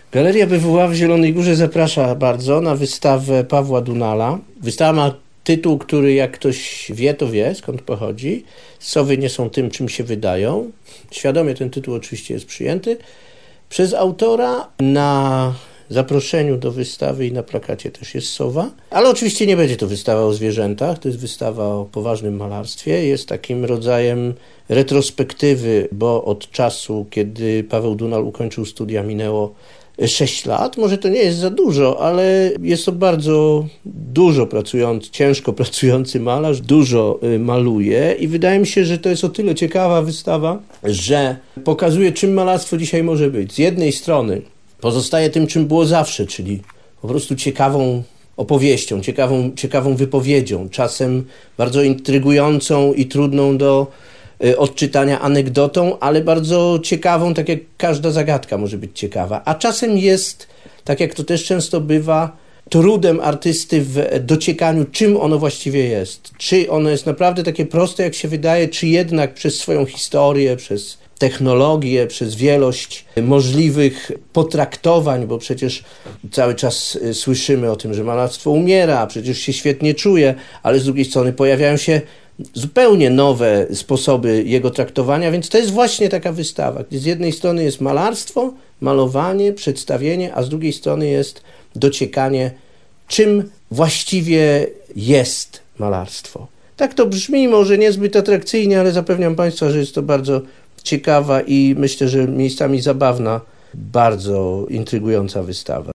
Galeria BWA w Zielonej Górze zaprasza bardzo na wystawę Pawła Dunala. Wystawa ma tytuł, który jak ktoś wie, to wie, skąd pochodzi. Sowy nie są tym, czym się wydają. Świadomie ten tytuł oczywiście jest przyjęty przez autora. Na zaproszeniu do wystawy i na plakacie też jest sowa. Ale oczywiście nie będzie to wystawa o zwierzętach, to jest wystawa o poważnym malarstwie. Jest takim rodzajem retrospektywy, bo od czasu, kiedy Paweł Dunal ukończył studia, minęło 6 lat. Może to nie jest za dużo, ale jest to bardzo dużo ciężko pracujący malarz, dużo maluje i wydaje mi się, że to jest o tyle ciekawa wystawa, że pokazuje, czym malarstwo dzisiaj może być. Z jednej strony pozostaje tym, czym było zawsze, czyli po prostu ciekawą opowieścią, ciekawą wypowiedzią, czasem bardzo intrygującą i trudną do odczytania anegdotą, ale bardzo ciekawą, tak jak każda zagadka może być ciekawa. A czasem jest, tak jak to też często bywa, trudem artysty w dociekaniu, czym ono właściwie jest. Czy ono jest naprawdę takie proste, jak się wydaje, czy jednak przez swoją historię, przez technologię, przez wielość możliwych potraktowań, bo przecież cały czas słyszymy o tym, że malarstwo umiera, przecież się świetnie czuje, ale z drugiej strony pojawiają się zupełnie nowe sposoby jego traktowania, więc to jest właśnie taka wystawa, gdzie z jednej strony jest malarstwo, malowanie, przedstawienie, a z drugiej strony jest dociekanie, czym właściwie jest malarstwo. Tak to brzmi, może niezbyt atrakcyjnie, ale zapewniam Państwa, że jest to bardzo ciekawa i myślę, że miejscami zabawna, bardzo intrygująca wystawa.